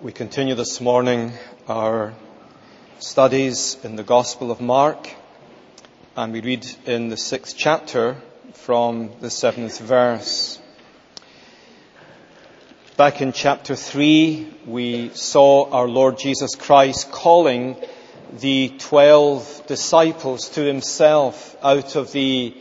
We continue this morning our studies in the Gospel of Mark, and we read in the 6th chapter from the 7th verse. Back in chapter 3, we saw our Lord Jesus Christ calling the 12 disciples to himself out of the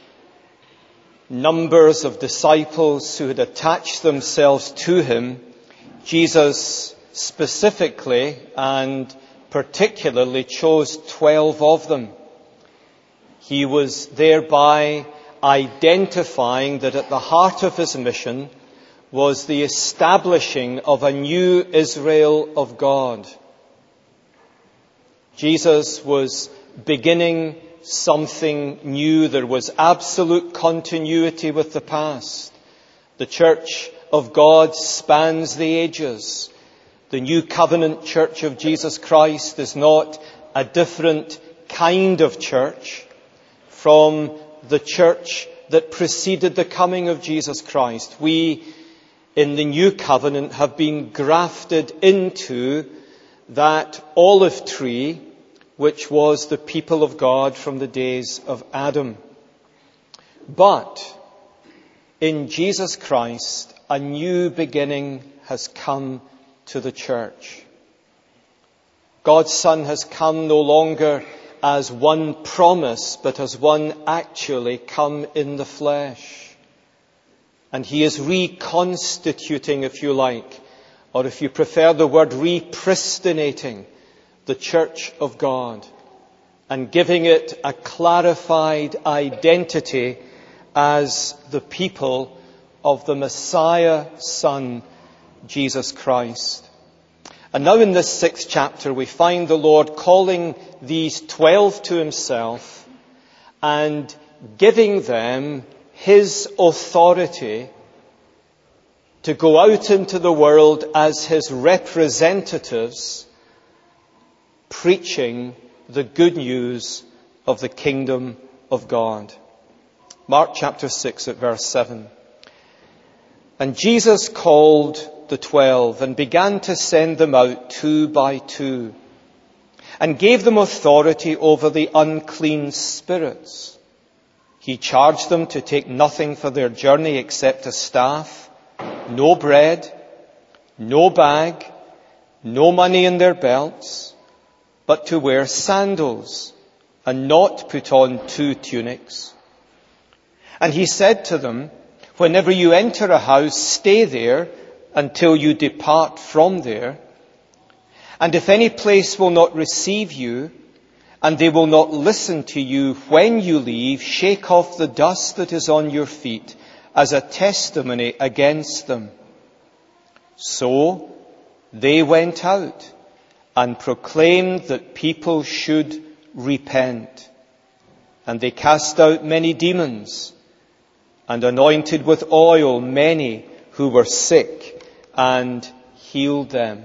numbers of disciples who had attached themselves to him. Jesus specifically and particularly chose 12 of them. He was thereby identifying that at the heart of his mission was the establishing of a new Israel of God. Jesus was beginning something new. There was absolute continuity with the past. The Church of God spans the ages. The New Covenant Church of Jesus Christ is not a different kind of church from the church that preceded the coming of Jesus Christ. We, in the New Covenant, have been grafted into that olive tree which was the people of God from the days of Adam. But in Jesus Christ, a new beginning has come to the church. God's Son has come no longer as one promise, but as one actually come in the flesh. And he is reconstituting, if you like, or if you prefer the word, repristinating the church of God and giving it a clarified identity as the people of the Messiah Son, Jesus Christ. And now in this 6th chapter we find the Lord calling these 12 to himself and giving them his authority to go out into the world as his representatives, preaching the good news of the kingdom of God. Mark chapter 6 at verse 7. And Jesus called the 12 and began to send them out 2 by 2 and gave them authority over the unclean spirits. He charged them to take nothing for their journey except a staff, no bread, no bag, no money in their belts, but to wear sandals and not put on 2 tunics. And he said to them, whenever you enter a house, stay there until you depart from there. And if any place will not receive you, and they will not listen to you when you leave, shake off the dust that is on your feet as a testimony against them. So they went out and proclaimed that people should repent. And they cast out many demons and anointed with oil many who were sick and healed them.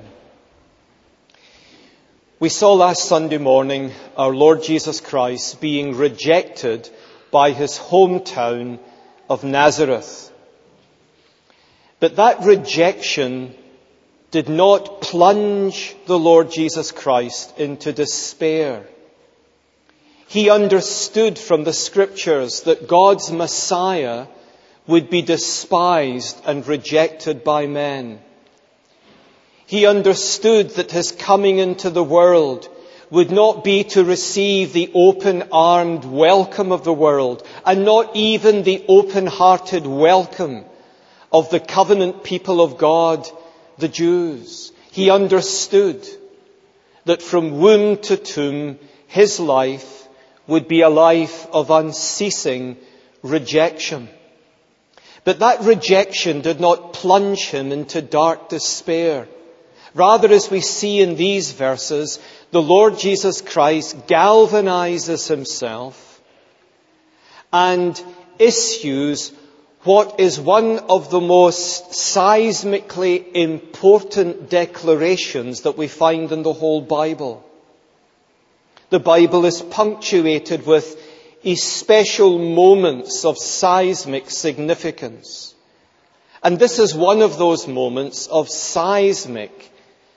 We saw last Sunday morning our Lord Jesus Christ being rejected by his hometown of Nazareth. But that rejection did not plunge the Lord Jesus Christ into despair. He understood from the Scriptures that God's Messiah would be despised and rejected by men. He understood that his coming into the world would not be to receive the open-armed welcome of the world, and not even the open-hearted welcome of the covenant people of God, the Jews. He understood that from womb to tomb, his life would be a life of unceasing rejection. But that rejection did not plunge him into dark despair. Rather, as we see in these verses, the Lord Jesus Christ galvanizes himself and issues what is one of the most seismically important declarations that we find in the whole Bible. The Bible is punctuated with special moments of seismic significance. And this is one of those moments of seismic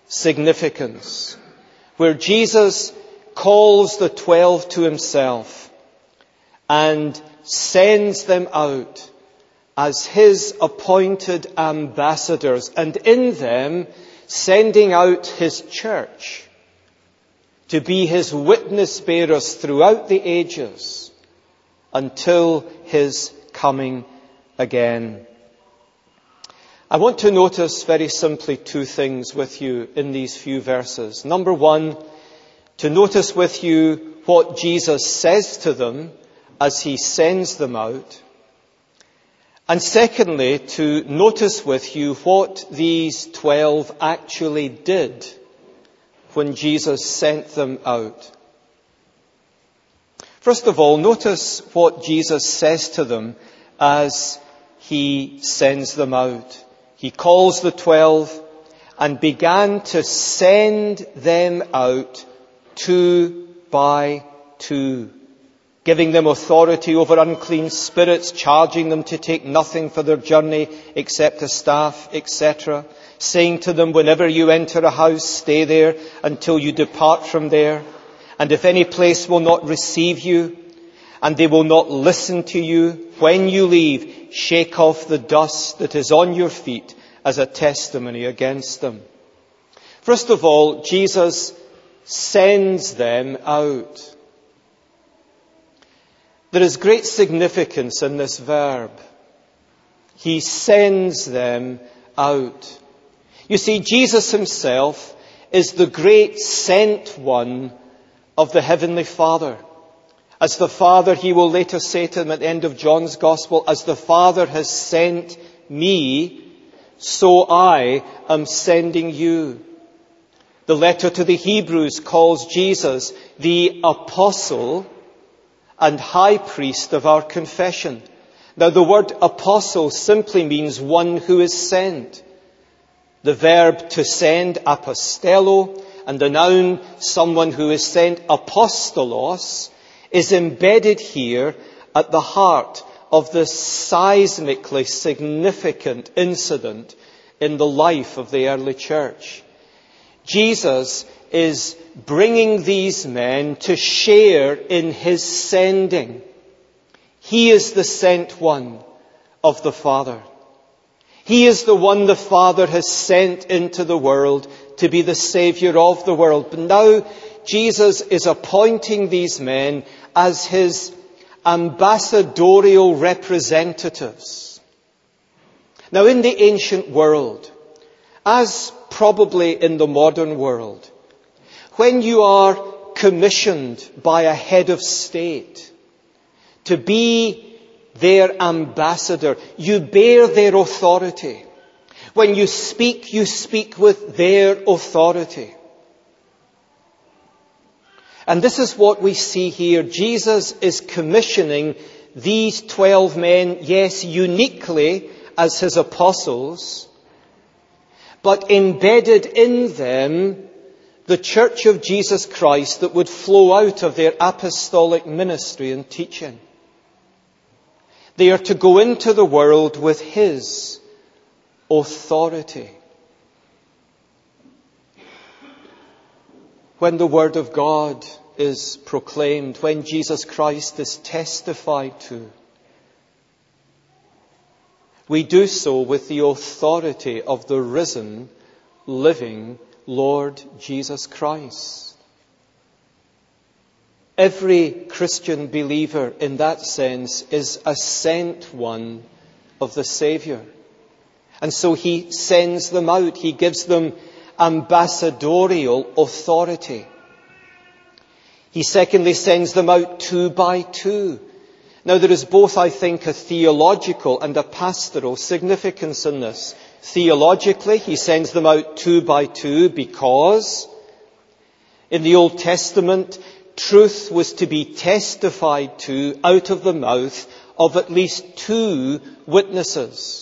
significance, where Jesus calls the 12 to himself and sends them out as his appointed ambassadors, and in them sending out his church to be his witness bearers throughout the ages until his coming again. I want to notice very simply two things with you in these few verses. Number one, to notice with you what Jesus says to them as he sends them out. And secondly, to notice with you what these 12 actually did when Jesus sent them out. First of all, notice what Jesus says to them as he sends them out. He calls the 12 and began to send them out 2 by 2, giving them authority over unclean spirits, charging them to take nothing for their journey except a staff, etc., saying to them, whenever you enter a house, stay there until you depart from there. And if any place will not receive you, and they will not listen to you, when you leave, shake off the dust that is on your feet as a testimony against them. First of all, Jesus sends them out. There is great significance in this verb. He sends them out. You see, Jesus himself is the great sent one of the Heavenly Father. As the Father, he will later say to them at the end of John's Gospel, as the Father has sent me, so I am sending you. The letter to the Hebrews calls Jesus the apostle and high priest of our confession. Now, the word apostle simply means one who is sent. The verb to send, apostello, and the noun, someone who is sent, apostolos, is embedded here at the heart of this seismically significant incident in the life of the early church. Jesus is bringing these men to share in his sending. He is the sent one of the Father. He is the one the Father has sent into the world to be the Saviour of the world. But now Jesus is appointing these men as his ambassadorial representatives. Now, in the ancient world, as probably in the modern world, when you are commissioned by a head of state to be their ambassador, you bear their authority. When you speak with their authority. And this is what we see here. Jesus is commissioning these 12 men, yes, uniquely as his apostles, but embedded in them the church of Jesus Christ that would flow out of their apostolic ministry and teaching. They are to go into the world with his authority. When the Word of God is proclaimed, when Jesus Christ is testified to, we do so with the authority of the risen, living Lord Jesus Christ. Every Christian believer in that sense is a sent one of the Saviour. And so he sends them out. He gives them ambassadorial authority. He secondly sends them out 2 by 2. Now there is both, I think, a theological and a pastoral significance in this. Theologically, he sends them out 2 by 2 because in the Old Testament, truth was to be testified to out of the mouth of at least 2 witnesses.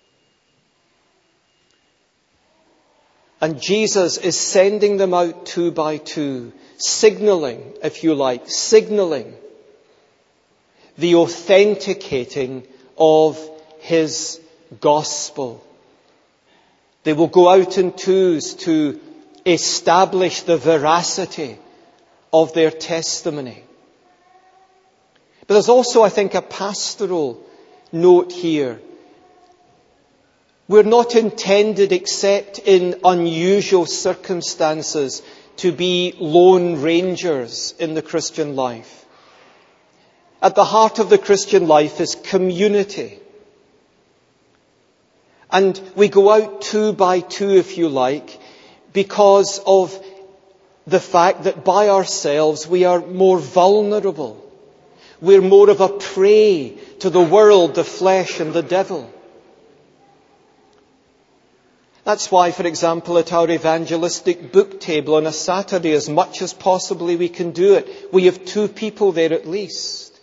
And Jesus is sending them out 2 by 2, signaling, if you like, signaling the authenticating of his gospel. They will go out in twos to establish the veracity of their testimony. But there's also, I think, a pastoral note here. We're not intended, except in unusual circumstances, to be lone rangers in the Christian life. At the heart of the Christian life is community. And we go out 2 by 2, if you like, because of the fact that by ourselves we are more vulnerable. We're more of a prey to the world, the flesh and the devil. That's why, for example, at our evangelistic book table on a Saturday, as much as possibly we can do it, we have 2 people there at least.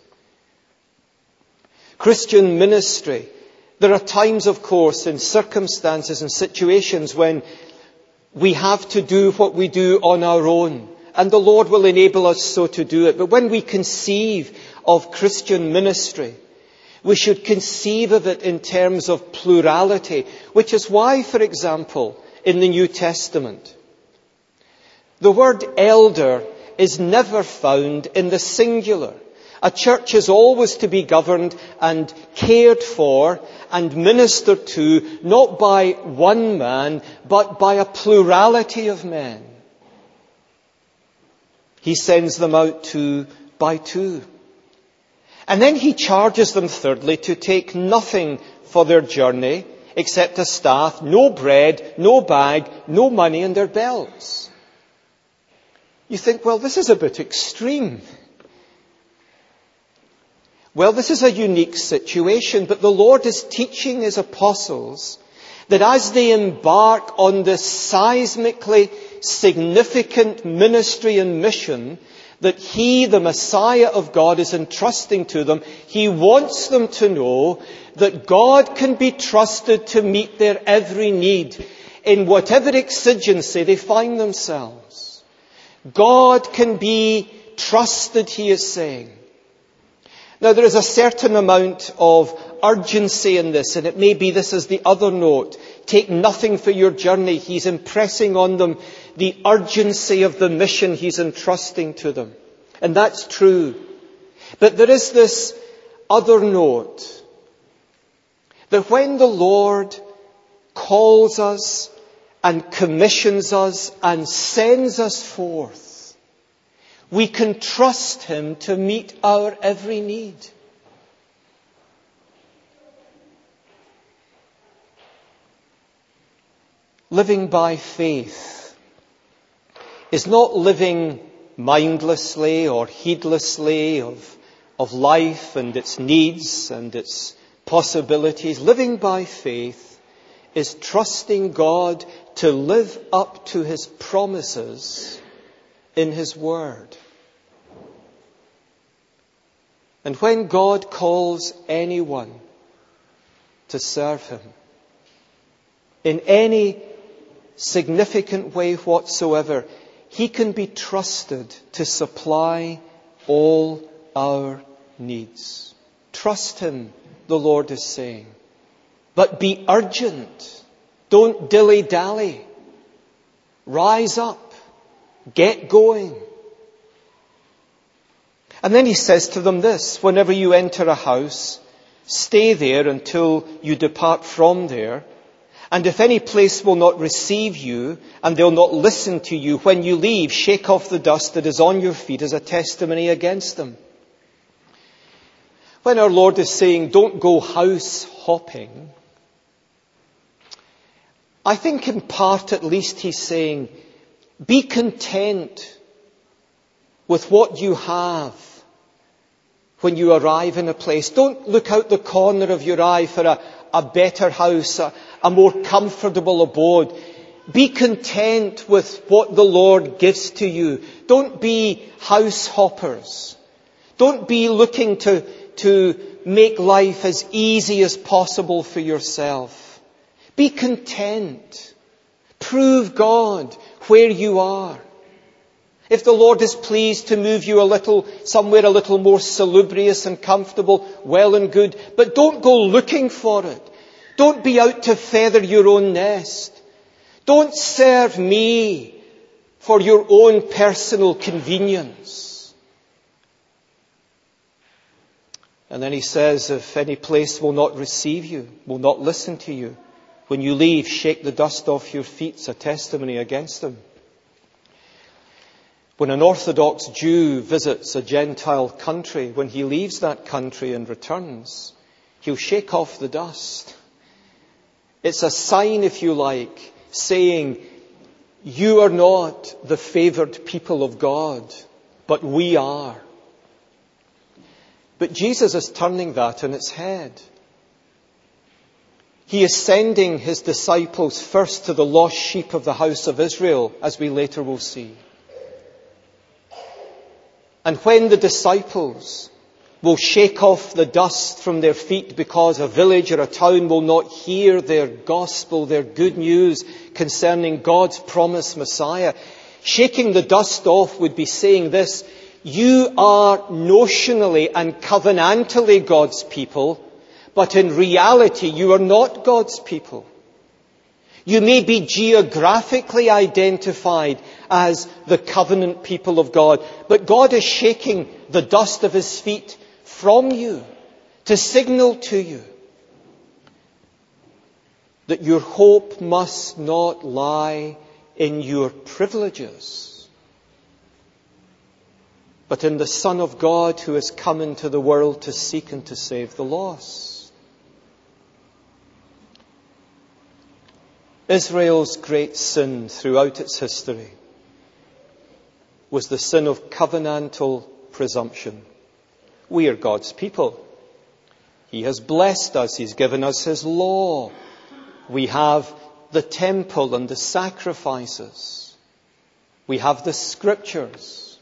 Christian ministry. There are times, of course, in circumstances and situations when we have to do what we do on our own. And the Lord will enable us so to do it. But when we conceive of Christian ministry, we should conceive of it in terms of plurality, which is why, for example, in the New Testament, the word elder is never found in the singular. A church is always to be governed and cared for and ministered to, not by one man, but by a plurality of men. He sends them out 2 by 2. And then he charges them, thirdly, to take nothing for their journey except a staff, no bread, no bag, no money in their belts. You think, well, this is a bit extreme. Well, this is a unique situation, but the Lord is teaching His apostles that as they embark on this seismically significant ministry and mission that He, the Messiah of God, is entrusting to them, He wants them to know that God can be trusted to meet their every need in whatever exigency they find themselves. God can be trusted, He is saying. Now, there is a certain amount of urgency in this, and it may be this is the other note. Take nothing for your journey. He's impressing on them the urgency of the mission He's entrusting to them. And that's true. But there is this other note, that when the Lord calls us and commissions us and sends us forth, we can trust Him to meet our every need. Living by faith is not living mindlessly or heedlessly of life and its needs and its possibilities. Living by faith is trusting God to live up to His promises in His Word. And when God calls anyone to serve Him in any significant way whatsoever, He can be trusted to supply all our needs. Trust Him, the Lord is saying. But be urgent. Don't dilly-dally. Rise up. Get going. And then He says to them this: whenever you enter a house, stay there until you depart from there. And if any place will not receive you, and they'll not listen to you, when you leave, shake off the dust that is on your feet as a testimony against them. When our Lord is saying, don't go house hopping, I think in part at least He's saying, be content with what you have when you arrive in a place. Don't look out the corner of your eye for a better house, a more comfortable abode. Be content with what the Lord gives to you. Don't be house hoppers. Don't be looking to make life as easy as possible for yourself. Be content. Prove God where you are. If the Lord is pleased to move you somewhere a little more salubrious and comfortable, well and good. But don't go looking for it. Don't be out to feather your own nest. Don't serve me for your own personal convenience. And then he says, if any place will not receive you, will not listen to you, when you leave, shake the dust off your feet. It's a testimony against them. When an Orthodox Jew visits a Gentile country, when he leaves that country and returns, he'll shake off the dust. It's a sign, if you like, saying, you are not the favoured people of God, but we are. But Jesus is turning that on its head. He is sending his disciples first to the lost sheep of the house of Israel, as we later will see. And when the disciples will shake off the dust from their feet because a village or a town will not hear their gospel, their good news concerning God's promised Messiah, shaking the dust off would be saying this: you are notionally and covenantally God's people, but in reality you are not God's people. You may be geographically identified as the covenant people of God, but God is shaking the dust of his feet from you to signal to you that your hope must not lie in your privileges, but in the Son of God who has come into the world to seek and to save the lost. Israel's great sin throughout its history was the sin of covenantal presumption. We are God's people. He has blessed us. He's given us his law. We have the temple and the sacrifices. We have the scriptures.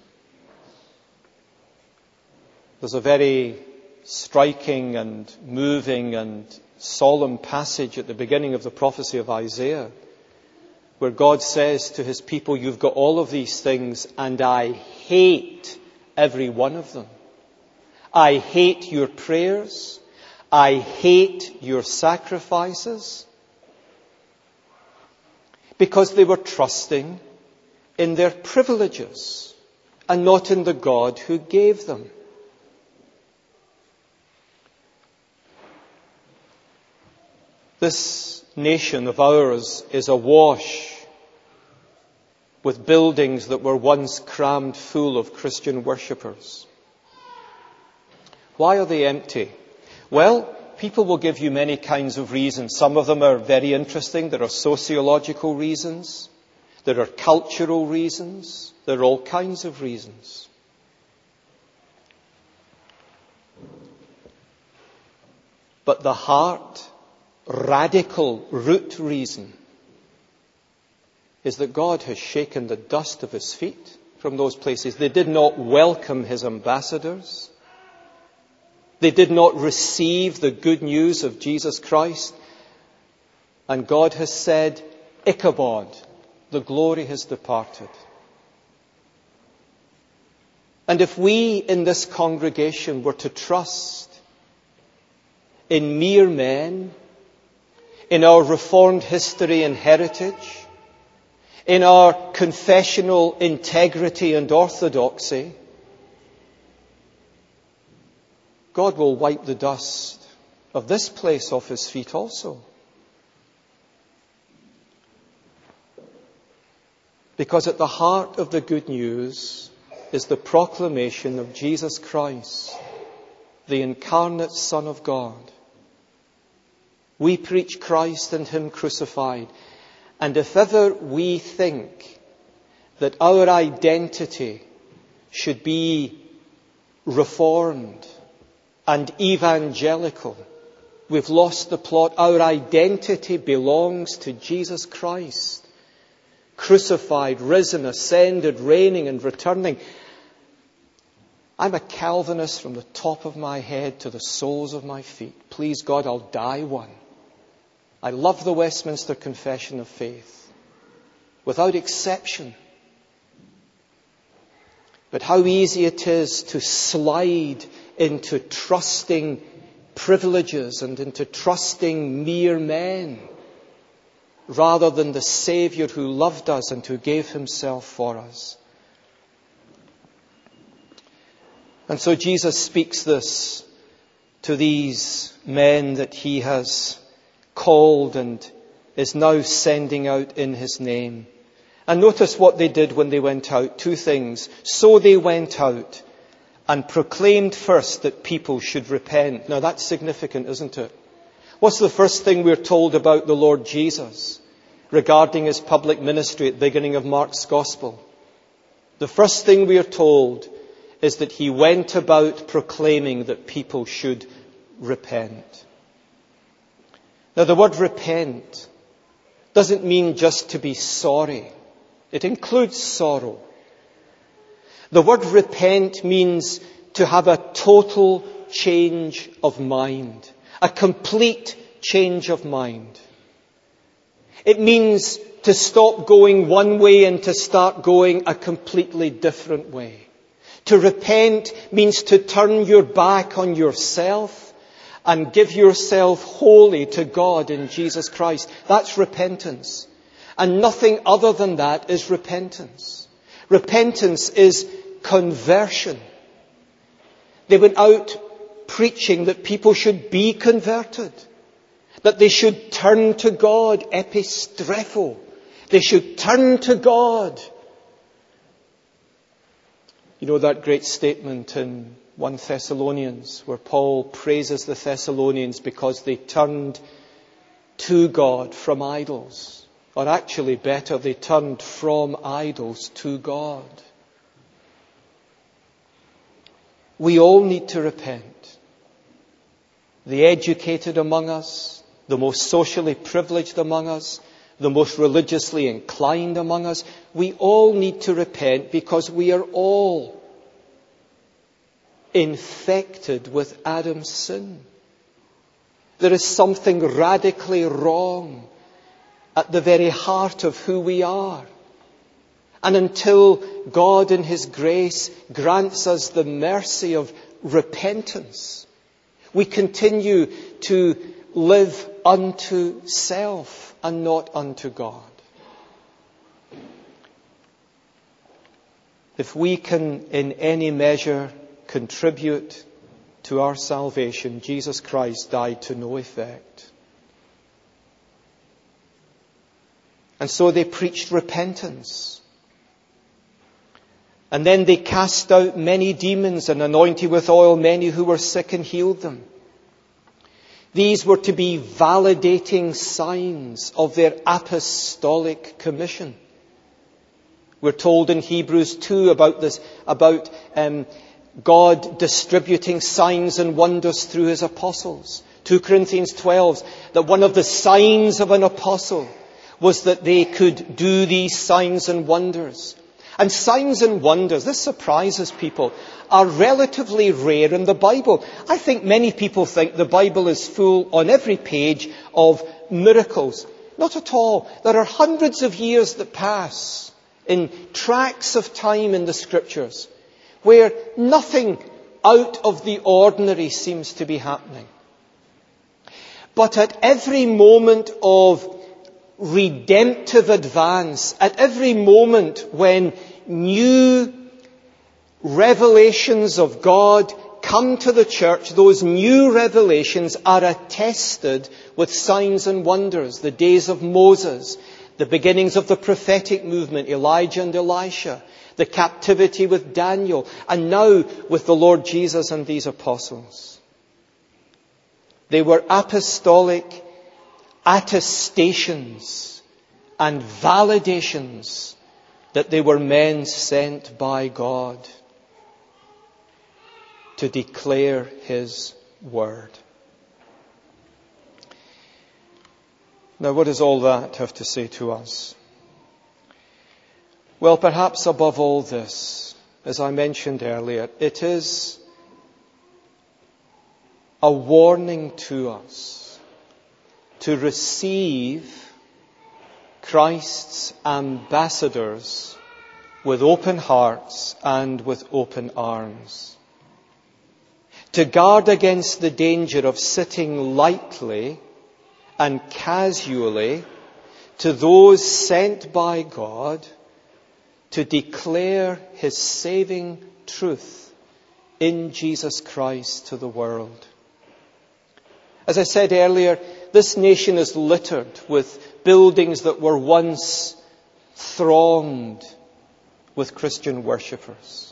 There's a very striking and moving and solemn passage at the beginning of the prophecy of Isaiah, where God says to his people, you've got all of these things and I hate every one of them. I hate your prayers. I hate your sacrifices. Because they were trusting in their privileges and not in the God who gave them. This nation of ours is awash with buildings that were once crammed full of Christian worshippers. Why are they empty? Well, people will give you many kinds of reasons. Some of them are very interesting. There are sociological reasons. There are cultural reasons. There are all kinds of reasons. But the heart, radical root reason is that God has shaken the dust of his feet from those places. They did not welcome his ambassadors. They did not receive the good news of Jesus Christ. And God has said, Ichabod, the glory has departed. And if we in this congregation were to trust in mere men, in our Reformed history and heritage, in our confessional integrity and orthodoxy, God will wipe the dust of this place off his feet also. Because at the heart of the good news is the proclamation of Jesus Christ, the incarnate Son of God. We preach Christ and him crucified. And if ever we think that our identity should be reformed and evangelical, we've lost the plot. Our identity belongs to Jesus Christ, crucified, risen, ascended, reigning and returning. I'm a Calvinist from the top of my head to the soles of my feet. Please God, I'll die one. I love the Westminster Confession of Faith, without exception. But how easy it is to slide into trusting privileges and into trusting mere men. rather than the Saviour who loved us and who gave himself for us. And so Jesus speaks this to these men that he has called and is now sending out in his name. And notice what they did when they went out. Two things. So they went out and proclaimed first that people should repent. Now that's significant, isn't it? What's the first thing we're told about the Lord Jesus regarding his public ministry at the beginning of Mark's Gospel? The first thing we are told is that he went about proclaiming that people should repent. Now the word repent doesn't mean just to be sorry. It includes sorrow. The word repent means to have a total change of mind, a complete change of mind. It means to stop going one way and to start going a completely different way. To repent means to turn your back on yourself and give yourself wholly to God in Jesus Christ. That's repentance. And nothing other than that is repentance. Repentance is conversion. They went out preaching that people should be converted, that they should turn to God, epistrepho. They should turn to God. You know that great statement in 1 Thessalonians where Paul praises the Thessalonians because they turned to God from idols. Or actually better, they turned from idols to God. We all need to repent. The educated among us, the most socially privileged among us, the most religiously inclined among us, we all need to repent because we are all infected with Adam's sin. There is something radically wrong at the very heart of who we are. And until God in his grace grants us the mercy of repentance, we continue to live unto self and not unto God. If we can in any measure contribute to our salvation, Jesus Christ died to no effect. And so they preached repentance. And then they cast out many demons and anointed with oil many who were sick and healed them. These were to be validating signs of their apostolic commission. We're told in Hebrews 2 about this, about God distributing signs and wonders through his apostles. 2 Corinthians 12, that one of the signs of an apostle was that they could do these signs and wonders. And signs and wonders, this surprises people, are relatively rare in the Bible. I think many people think the Bible is full on every page of miracles. Not at all. There are hundreds of years that pass in tracts of time in the Scriptures where nothing out of the ordinary seems to be happening. But at every moment of redemptive advance, at every moment when new revelations of God come to the church, those new revelations are attested with signs and wonders. The days of Moses, the beginnings of the prophetic movement, Elijah and Elisha, the captivity with Daniel, and now with the Lord Jesus and these apostles. They were apostolic attestations and validations that they were men sent by God to declare his word. Now, what does all that have to say to us? Well, perhaps above all this, as I mentioned earlier, it is a warning to us to receive Christ's ambassadors with open hearts and with open arms. To guard against the danger of sitting lightly and casually to those sent by God to declare his saving truth in Jesus Christ to the world. As I said earlier, this nation is littered with buildings that were once thronged with Christian worshippers.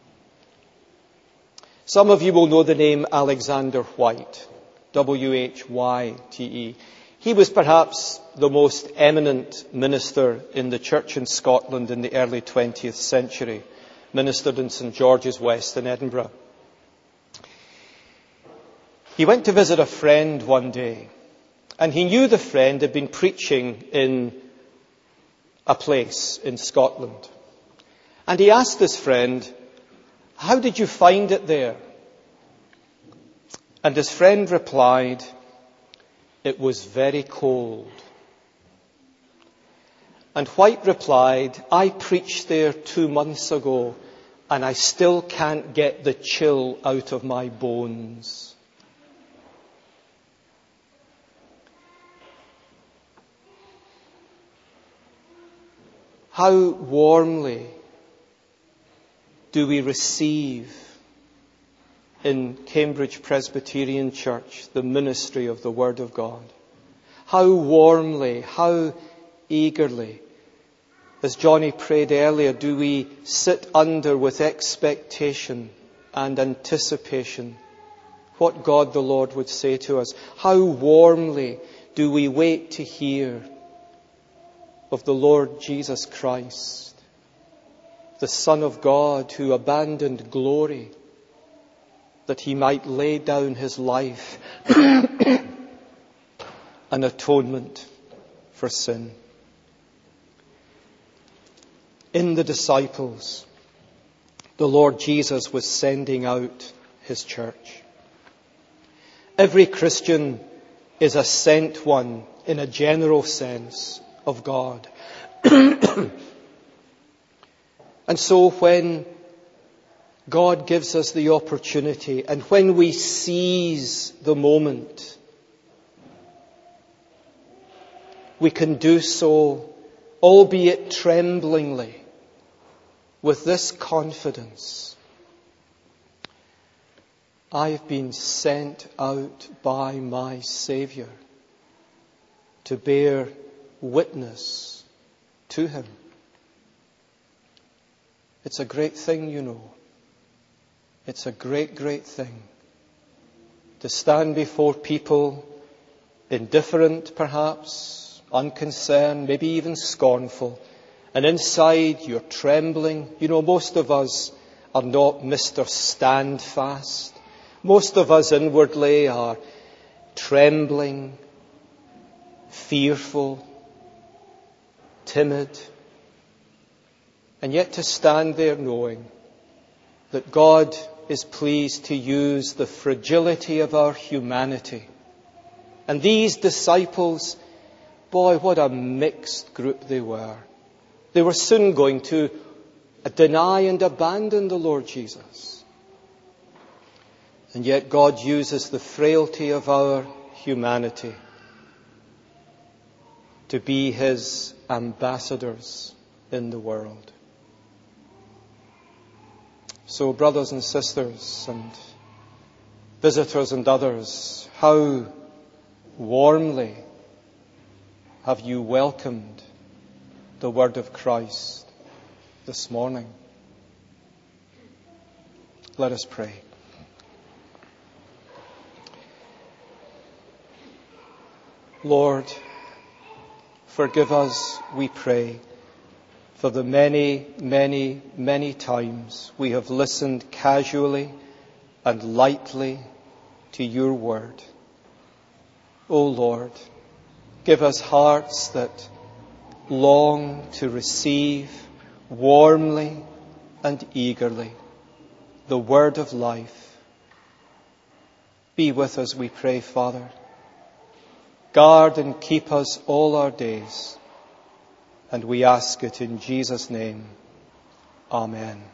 Some of you will know the name Alexander Whyte, W-H-Y-T-E. He was perhaps the most eminent minister in the church in Scotland in the early 20th century, ministered in St. George's West in Edinburgh. He went to visit a friend one day, and he knew the friend had been preaching in a place in Scotland. And he asked his friend, "How did you find it there?" And his friend replied, "It was very cold." And Whyte replied, "I preached there 2 months ago, and I still can't get the chill out of my bones." How warmly do we receive in Cambridge Presbyterian Church the ministry of the Word of God? How warmly, how eagerly, as Johnny prayed earlier, do we sit under with expectation and anticipation what God the Lord would say to us? How warmly do we wait to hear of the Lord Jesus Christ, the Son of God who abandoned glory that he might lay down his life an atonement for sin. In the disciples, the Lord Jesus was sending out his church. Every Christian is a sent one in a general sense of God. And so when God gives us the opportunity and when we seize the moment, we can do so, albeit tremblingly, with this confidence: I've been sent out by my Saviour to bear witness to him. It's a great thing, you know. It's a great, great thing to stand before people, indifferent perhaps, unconcerned, maybe even scornful, and inside you're trembling. You know, most of us are not Mr. Standfast. Most of us inwardly are trembling, fearful, timid, and yet to stand there knowing that God is pleased to use the fragility of our humanity. And these disciples, boy, what a mixed group they were. They were soon going to deny and abandon the Lord Jesus. And yet God uses the frailty of our humanity to be his ambassadors in the world. So, brothers and sisters and visitors and others, how warmly have you welcomed the word of Christ this morning? Let us pray. Lord, forgive us, we pray, for the many, many, many times we have listened casually and lightly to your word. O Lord, give us hearts that long to receive warmly and eagerly the word of life. Be with us, we pray, Father. Guard and keep us all our days. And we ask it in Jesus' name. Amen.